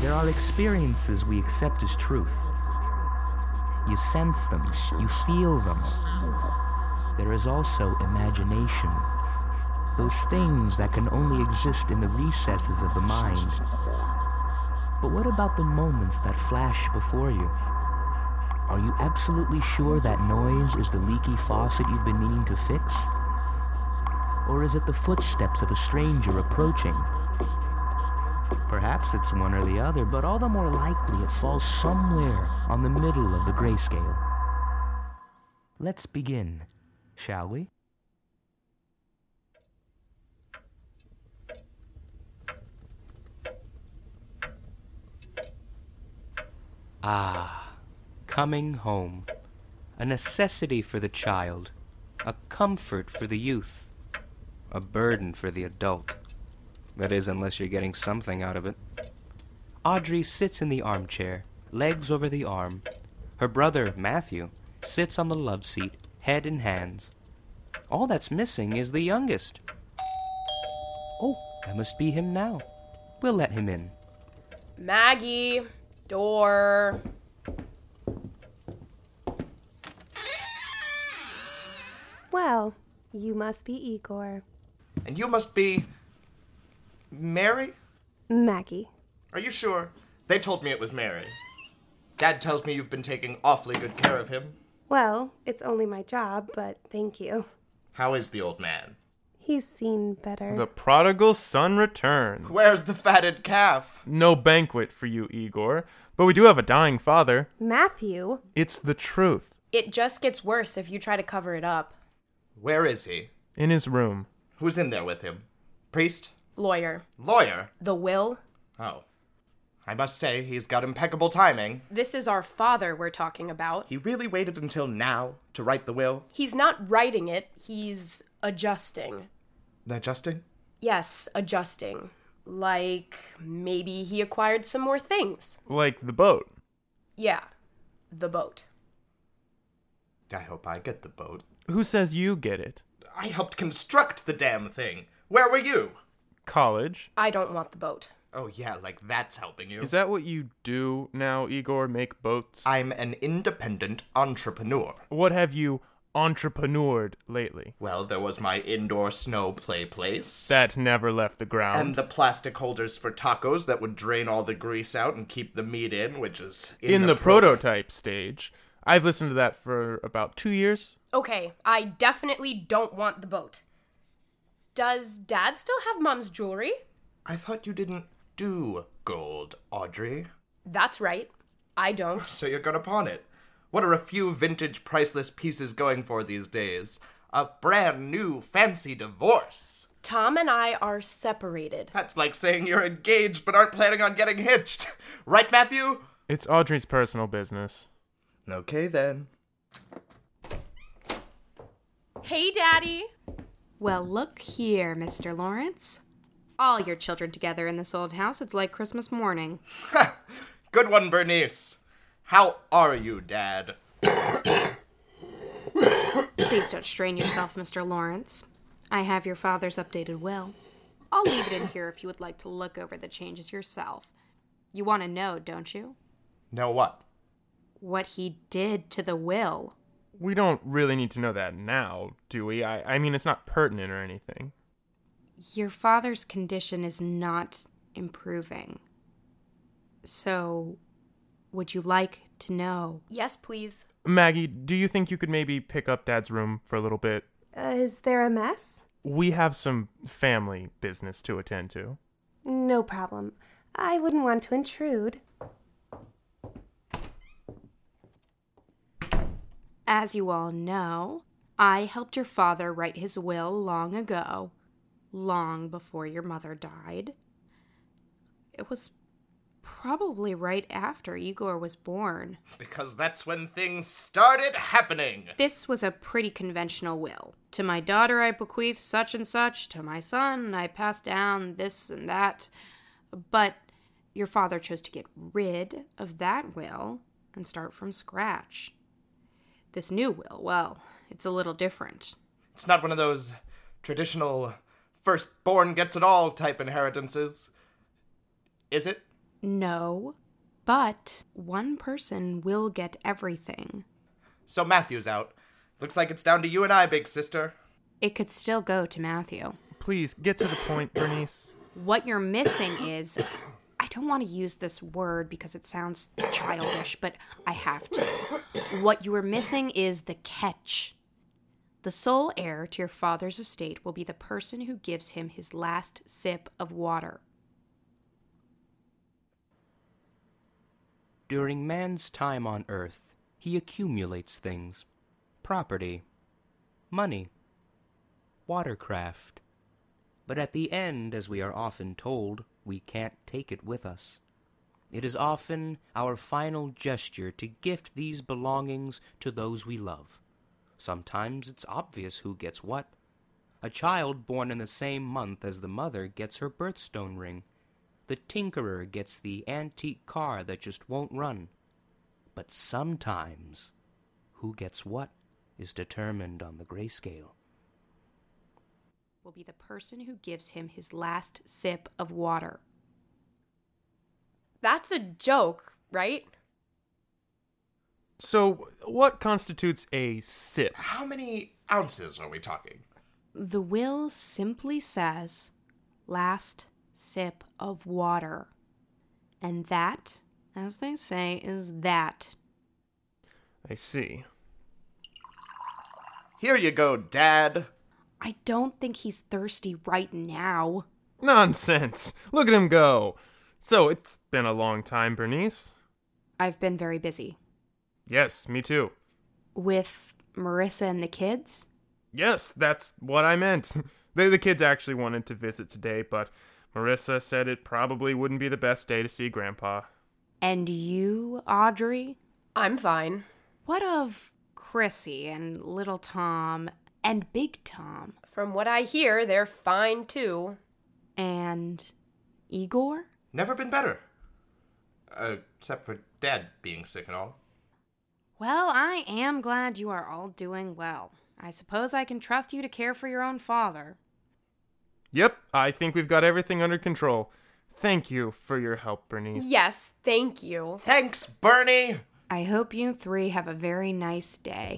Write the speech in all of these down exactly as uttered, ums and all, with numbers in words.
There are experiences we accept as truth. You sense them, you feel them. There is also imagination. Those things that can only exist in the recesses of the mind. But what about the moments that flash before you? Are you absolutely sure that noise is the leaky faucet you've been meaning to fix? Or is it the footsteps of a stranger approaching? Perhaps it's one or the other, but all the more likely it falls somewhere on the middle of the grayscale. Let's begin, shall we? Ah, coming home. A necessity for the child, a comfort for the youth, a burden for the adult. That is, unless you're getting something out of it. Audrey sits in the armchair, legs over the arm. Her brother, Matthew, sits on the love seat, head in hands. All that's missing is the youngest. Oh, that must be him now. We'll let him in. Maggie, door. Well, you must be Igor. And you must be... Mary? Maggie. Are you sure? They told me it was Mary. Dad tells me you've been taking awfully good care of him. Well, it's only my job, but thank you. How is the old man? He's seen better. The prodigal son returns. Where's the fatted calf? No banquet for you, Igor, but we do have a dying father. Matthew? It's the truth. It just gets worse if you try to cover it up. Where is he? In his room. Who's in there with him? Priest? Lawyer. Lawyer? The will. Oh. I must say, he's got impeccable timing. This is our father we're talking about. He really waited until now to write the will? He's not writing it, he's adjusting. Adjusting? Yes, adjusting. Like, maybe he acquired some more things. Like the boat. Yeah, the boat. I hope I get the boat. Who says you get it? I helped construct the damn thing. Where were you? College. I don't want the boat. Oh yeah, like that's helping you. Is that what you do now, Igor? Make boats? I'm an independent entrepreneur. What have you entrepreneured lately? Well, there was my indoor snow play place. That never left the ground. And the plastic holders for tacos that would drain all the grease out and keep the meat in, which is... In, in the, the pro- prototype stage. I've listened to that for about two years. Okay, I definitely don't want the boat. Does Dad still have Mom's jewelry? I thought you didn't do gold, Audrey. That's right. I don't. So you're gonna pawn it. What are a few vintage priceless pieces going for these days? A brand new fancy divorce. Tom and I are separated. That's like saying you're engaged but aren't planning on getting hitched. Right, Matthew? It's Audrey's personal business. Okay, then. Hey, Daddy. Well, look here, Mister Lawrence. All your children together in this old house, it's like Christmas morning. Good one, Bernice. How are you, Dad? Please don't strain yourself, Mister Lawrence. I have your father's updated will. I'll leave it in here if you would like to look over the changes yourself. You want to know, don't you? Know what? What he did to the will. We don't really need to know that now, do we? I, I mean, it's not pertinent or anything. Your father's condition is not improving. So, would you like to know? Yes, please. Maggie, do you think you could maybe pick up Dad's room for a little bit? Uh, is there a mess? We have some family business to attend to. No problem. I wouldn't want to intrude. As you all know, I helped your father write his will long ago, long before your mother died. It was probably right after Igor was born. Because that's when things started happening. This was a pretty conventional will. To my daughter I bequeath such and such, to my son I pass down this and that. But your father chose to get rid of that will and start from scratch. This new will, well, it's a little different. It's not one of those traditional firstborn gets it all type inheritances. Is it? No, but one person will get everything. So Matthew's out. Looks like it's down to you and I, big sister. It could still go to Matthew. Please, get to the point, Bernice. What you're missing is... I don't want to use this word because it sounds childish, but I have to. What you are missing is the catch. The sole heir to your father's estate will be the person who gives him his last sip of water. During man's time on earth, he accumulates things. Property, money, watercraft. But at the end, as we are often told, we can't take it with us. It is often our final gesture to gift these belongings to those we love. Sometimes it's obvious who gets what. A child born in the same month as the mother gets her birthstone ring. The tinkerer gets the antique car that just won't run. But sometimes, who gets what is determined on the grayscale. Will be the person who gives him his last sip of water. That's a joke, right? So, what constitutes a sip? How many ounces are we talking? The will simply says, last sip of water. And that, as they say, is that. I see. Here you go, Dad. I don't think he's thirsty right now. Nonsense! Look at him go! So, it's been a long time, Bernice. I've been very busy. Yes, me too. With Marissa and the kids? Yes, that's what I meant. the, the kids actually wanted to visit today, but Marissa said it probably wouldn't be the best day to see Grandpa. And you, Audrey? I'm fine. What of Chrissy and little Tom and Big Tom? From what I hear, they're fine too. And Igor? Never been better. Uh, except for Dad being sick and all. Well, I am glad you are all doing well. I suppose I can trust you to care for your own father. Yep, I think we've got everything under control. Thank you for your help, Bernice. Yes, thank you. Thanks, Bernie! I hope you three have a very nice day.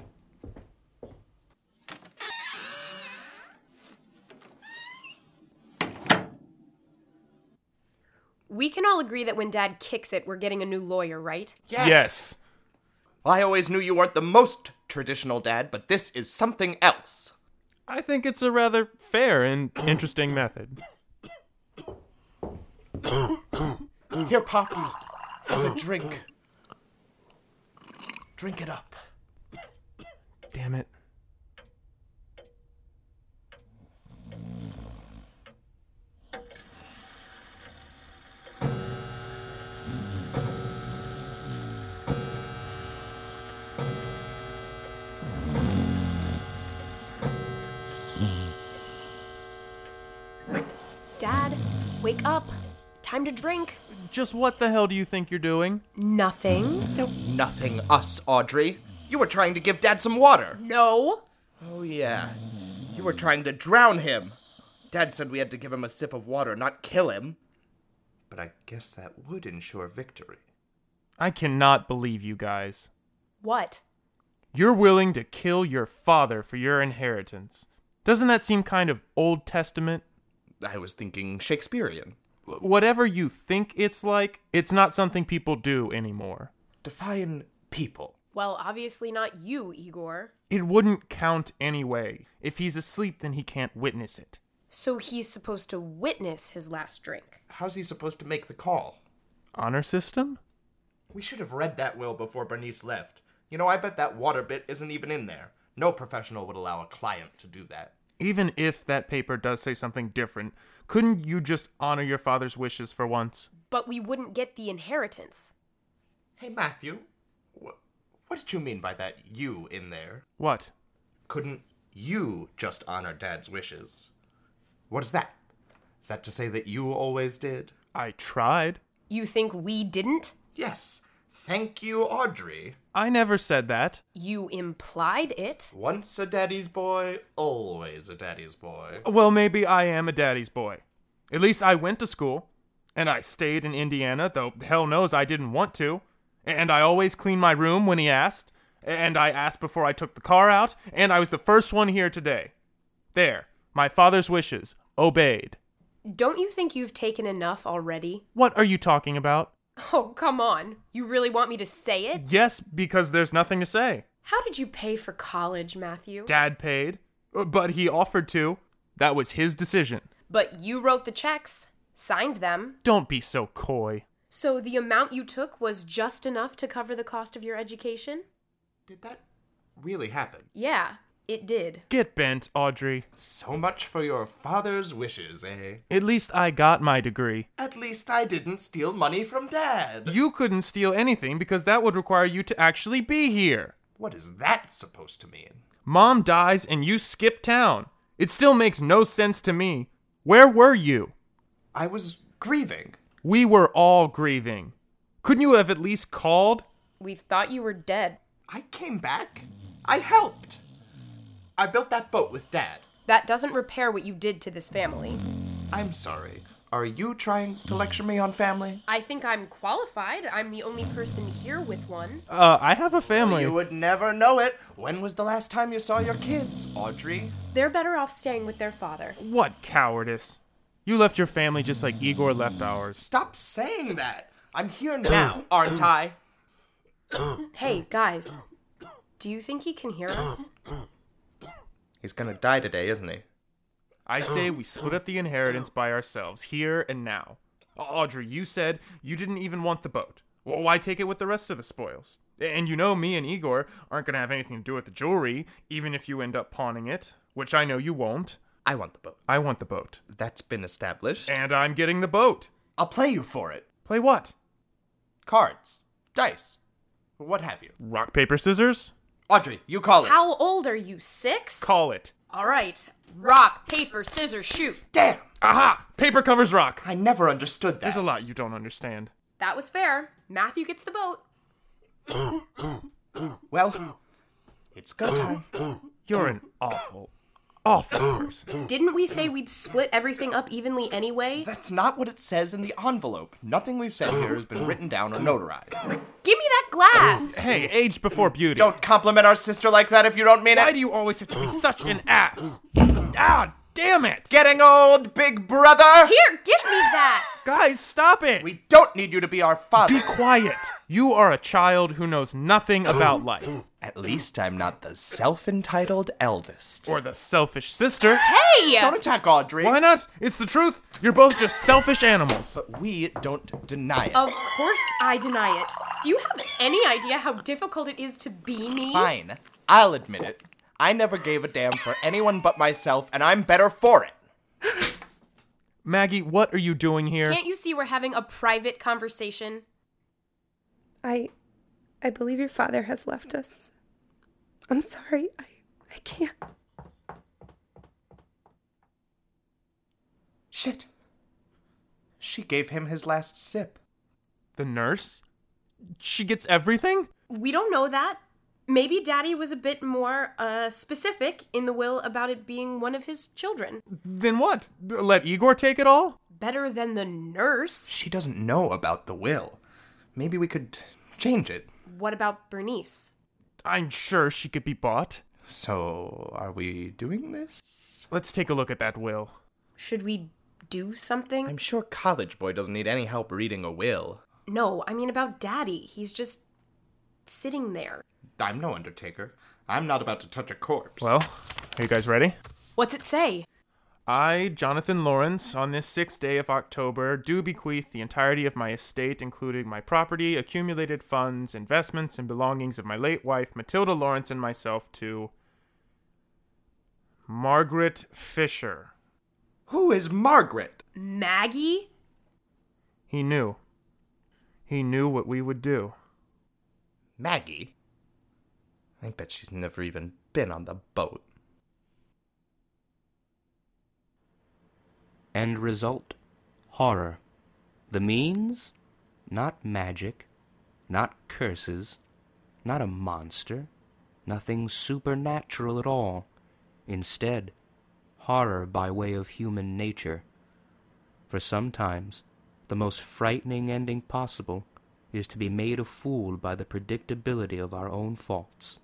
We can all agree that when Dad kicks it, we're getting a new lawyer, right? Yes! Yes. I always knew you weren't the most traditional dad, but this is something else. I think it's a rather fair and interesting method. Here, Pops. Have a drink. Drink it up. Damn it. Dad, wake up. Time to drink. Just what the hell do you think you're doing? Nothing. No, nothing us, Audrey. You were trying to give Dad some water. No. Oh, yeah. You were trying to drown him. Dad said we had to give him a sip of water, not kill him. But I guess that would ensure victory. I cannot believe you guys. What? You're willing to kill your father for your inheritance. Doesn't that seem kind of Old Testament? I was thinking Shakespearean. Whatever you think it's like, it's not something people do anymore. Define people. Well, obviously not you, Igor. It wouldn't count anyway. If he's asleep, then he can't witness it. So he's supposed to witness his last drink. How's he supposed to make the call? Honor system? We should have read that will before Bernice left. You know, I bet that water bit isn't even in there. No professional would allow a client to do that. Even if that paper does say something different, couldn't you just honor your father's wishes for once? But we wouldn't get the inheritance. Hey, Matthew, wh- what did you mean by that you in there? What? Couldn't you just honor Dad's wishes? What is that? Is that to say that you always did? I tried. You think we didn't? Yes. Thank you, Audrey. I never said that. You implied it. Once a daddy's boy, always a daddy's boy. Well, maybe I am a daddy's boy. At least I went to school. And I stayed in Indiana, though hell knows I didn't want to. And I always cleaned my room when he asked. And I asked before I took the car out. And I was the first one here today. There. My father's wishes. Obeyed. Don't you think you've taken enough already? What are you talking about? Oh, come on. You really want me to say it? Yes, because there's nothing to say. How did you pay for college, Matthew? Dad paid. But he offered to. That was his decision. But you wrote the checks, signed them. Don't be so coy. So the amount you took was just enough to cover the cost of your education? Did that really happen? Yeah, it did. Get bent, Audrey. So much for your father's wishes, eh? At least I got my degree. At least I didn't steal money from Dad. You couldn't steal anything because that would require you to actually be here. What is that supposed to mean? Mom dies and you skip town. It still makes no sense to me. Where were you? I was grieving. We were all grieving. Couldn't you have at least called? We thought you were dead. I came back. I helped. I built that boat with Dad. That doesn't repair what you did to this family. I'm sorry. Are you trying to lecture me on family? I think I'm qualified. I'm the only person here with one. Uh, I have a family. You would never know it. When was the last time you saw your kids, Audrey? They're better off staying with their father. What cowardice. You left your family just like Igor left ours. Stop saying that. I'm here now, aren't I? Hey, guys. Do you think he can hear us? He's gonna die today, isn't he? I say we split up the inheritance by ourselves, here and now. Audrey, you said you didn't even want the boat. Well, why take it with the rest of the spoils? And you know me and Igor aren't going to have anything to do with the jewelry, even if you end up pawning it, which I know you won't. I want the boat. I want the boat. That's been established. And I'm getting the boat. I'll play you for it. Play what? Cards. Dice. What have you. Rock, paper, scissors? Audrey, you call it. How old are you? Six? Call it. All right. Rock, paper, scissors, shoot. Damn! Aha! Paper covers rock. I never understood that. There's a lot you don't understand. That was fair. Matthew gets the boat. Well, it's go time. You're an awful, awful person. Didn't we say we'd split everything up evenly anyway? That's not what it says in the envelope. Nothing we've said here has been written down or notarized. Give me that glass! Hey, age before beauty. Don't compliment our sister like that if you don't mean Why it. do you always have to be such an ass? Ah, damn it! Getting old, big brother? Here, give me that! Guys, stop it! We don't need you to be our father. Be quiet. You are a child who knows nothing about life. At least I'm not the self-entitled eldest. Or the selfish sister. Hey! Don't attack Audrey. Why not? It's the truth. You're both just selfish animals. But we don't deny it. Of course I deny it. Do you have any idea how difficult it is to be me? Fine. I'll admit it. I never gave a damn for anyone but myself, and I'm better for it. Maggie, what are you doing here? Can't you see we're having a private conversation? I I believe your father has left us. I'm sorry. I I can't. Shit. She gave him his last sip. The nurse? She gets everything? We don't know that. Maybe Daddy was a bit more uh, specific in the will about it being one of his children. Then what? Let Igor take it all? Better than the nurse. She doesn't know about the will. Maybe we could change it. What about Bernice? I'm sure she could be bought. So, are we doing this? Let's take a look at that will. Should we do something? I'm sure College Boy doesn't need any help reading a will. No, I mean about Daddy. He's just sitting there. I'm no undertaker. I'm not about to touch a corpse. Well, are you guys ready? What's it say? I, Jonathan Lawrence, on this sixth day of October, do bequeath the entirety of my estate, including my property, accumulated funds, investments, and belongings of my late wife, Matilda Lawrence, and myself to Margaret Fisher. Who is Margaret? Maggie? He knew. He knew what we would do. Maggie? I bet she's never even been on the boat. End result, horror. The means, not magic, not curses, not a monster, nothing supernatural at all. Instead, horror by way of human nature. For sometimes, The most frightening ending possible is to be made a fool by the predictability of our own faults.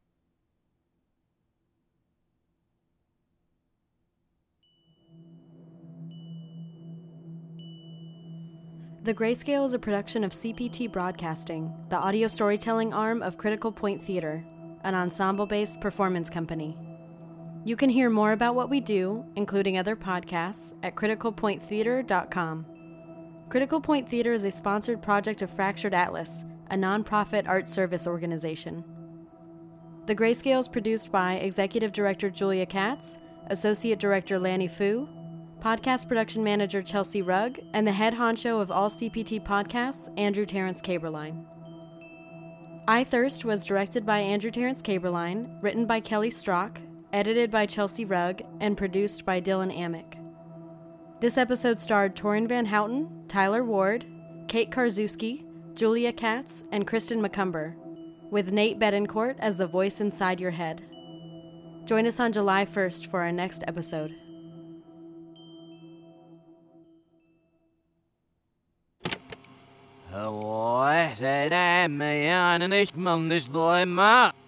The Grayscale is a production of C P T Broadcasting, the audio storytelling arm of Critical Point Theater, an ensemble-based performance company. You can hear more about what we do, including other podcasts, at critical point theater dot com. Critical Point Theater is a sponsored project of Fractured Atlas, a nonprofit art service organization. The Grayscale is produced by Executive Director Julia Katz, Associate Director Lanny Fu, Podcast Production Manager Chelsea Rugg, and the head honcho of all C P T podcasts, Andrew Terrence Caberline. I Thirst was directed by Andrew Terrence Caberline, written by Kelly Strock, edited by Chelsea Rugg, and produced by Dylan Amick. This episode starred Torin Van Houten, Tyler Ward, Kate Karzewski, Julia Katz, and Kristen McCumber, with Nate Bedencourt as the voice inside your head. Join us on July first for our next episode. Hallo, sei det mig, Jan, und ich muss nicht bleiben.